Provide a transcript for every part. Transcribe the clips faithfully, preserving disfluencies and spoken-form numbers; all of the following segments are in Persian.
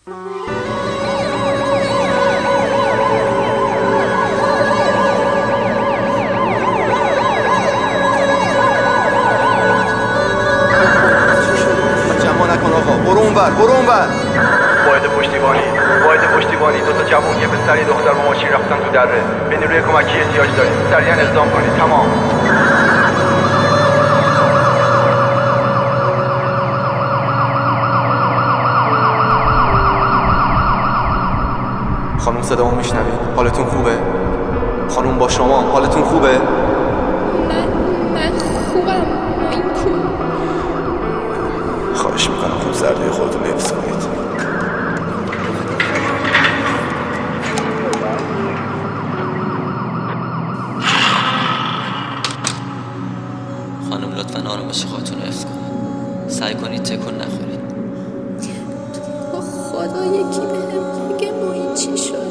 برو اونور برو اونور. واحد پشتیبانی واحد پشتیبانی دو تا جوون یه پسر یه دختر با ماشین رفتن تو دره. به نیروی کمکی احتیاج داریم. سریعا اقدام کنید. تمام. خانم صدامو میشنوید؟ حالتون خوبه؟ خانم با شما حالتون خوبه؟ من من خوبم. این کو خواهش میکنم خوب زرده خودتون حفظ کنید. خانم لطفاً آرامش خودتون رو حفظ کنید. سعی کنید تکون نخورید. تو خدا یکی بهم بگه ما این چی شده.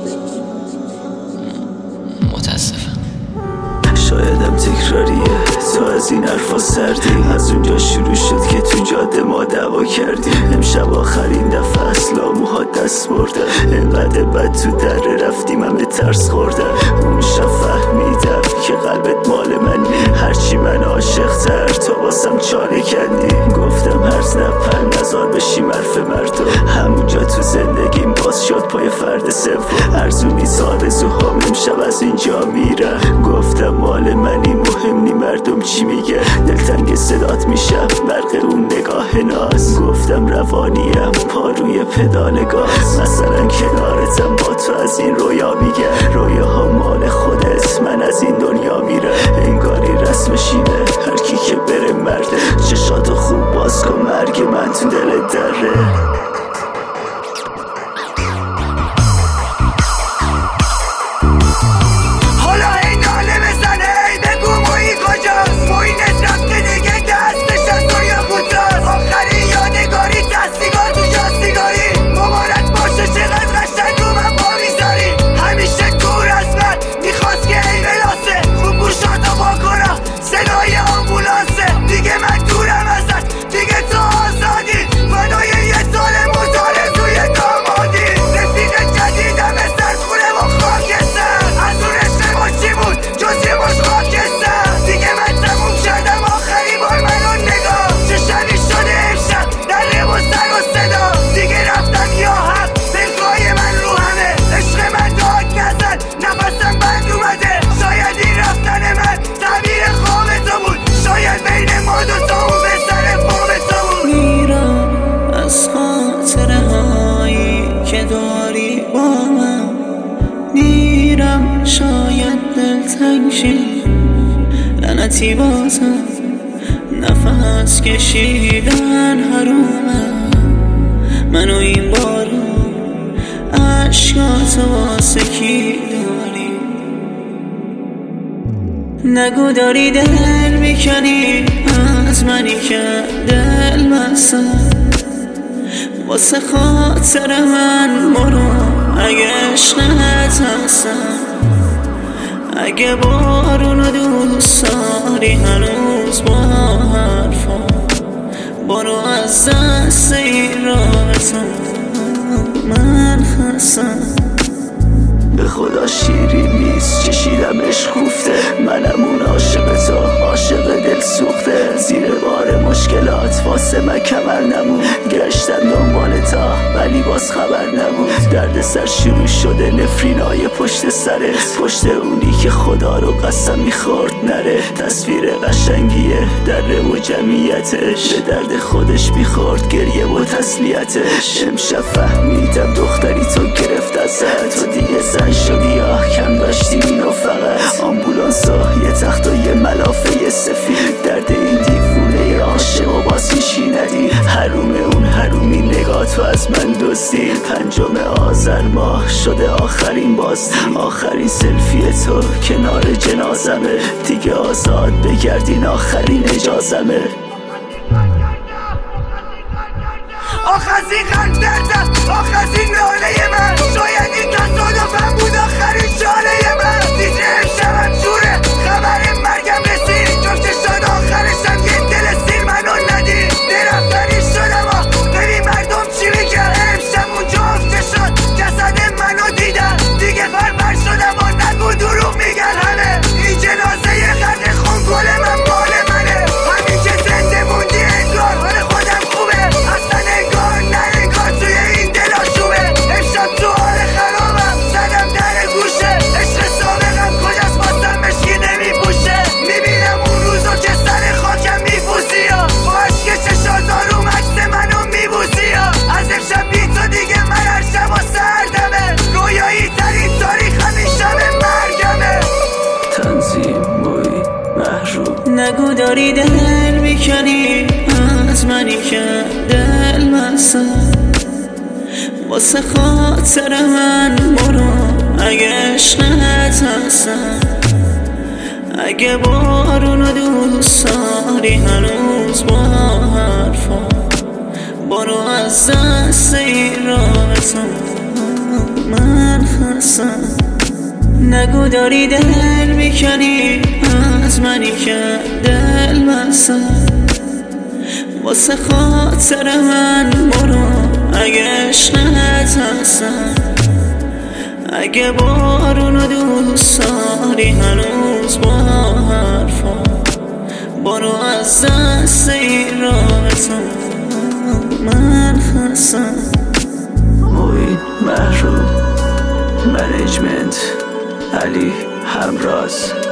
متاسفم. شایدم تکراریه، تو از این حرفا سردی. از اونجا شروع شد که تو جاده ما دعوا کردی. امشب آخرین دفعه اصلا موها دست بردم. اینقدر بد تو دره رفتیم همه ترس خوردم. اون شب فهمیدم که قلبت مال منی. هرچی من عاشق تر تا واسم چاره کردی. گفتم هرز نپر نزار بشیم حرف مردم. همونجا تو زندگیم باز شد پای فرد سوم. ارزونی آرزوهام امشب از اینجا میرم. گفتم مال منی مهم نی مردم چی میگه. دلتنگ صدات میشم برق اون نگاه ناز. گفتم روانیم پا روی پدال گاز. مثلا کنارتم با تو از این رویا میگه. رویاها مال خودت من از این دنیا میره. انگاری رسمشینه هر کی که بره مرده. چشاتو خوب باز کن مرگ من تو دلت دره. شاید دلتنگ شی لعنتی بازم نفس کشیدن حرومه. منو این بارو عشقاتو واسه کی داری. نگو داری دل میکنی از منی که دل بستم. واسه خاطر من برو اگه عشقت هستم. اگه بارونو دوست داری هنوز با حرفا. برو از دست این رابطه من خستم. به خدا شیرین نیست چشیدم عشق کوفته. منم اون عاشق تو عاشق دل سوخته. زیر بار مشکلات واسه من کمر نمون. گشتم دنبال تا ولی باز خبر نبود. درد سر شروع شده نفرینای پشت سرت. پشت اونی که خدا رو قسم میخورد نره. تصویر قشنگیه دره و جمعیتش. به درد خودش میخورد گریه و تسلیتش. امشب فهمیدم دختری تو گرفت ازت. تو دیگه زن شدی آه کم داشتی اینو فقط. آمبولانس و یه تخت و یه ملافه سفید. درد این دیوونه عاشق و باز هیچی ندی. حروم اون حرومی نگاه تو از من دزدی. پنجم آذر ماه شده آخرین بازدی. آخرین سلفی تو کنار جنازمه. دیگه آزاد بگردین آخرین اجازمه. آخ از این خلق دردم آخ از این ناله من. شاید این تصادفم بود آخرین شاله من. دیجه امشبم جوره خبر مرگم رسید. جفت شد آخرشم یه دل سیر منو ندید. درفتنی شدم آخ ببین مردم چی میگن. امشب اونجا داری دل میکنی از منی که دل بستم واسه خاطر من برو اگه عشقت هستم اگه بارونو دوست داری هنوز با حرفا برو از دست این رابطه من خستم نگو داری دل میکنی از منی که دل بستم واسه خاطر من برو اگه عشقت هستم اگه بارونو دوست داری هنوز با حرفا برو از دست این رابطه من خستم موین محروم منیجمنت علی همراز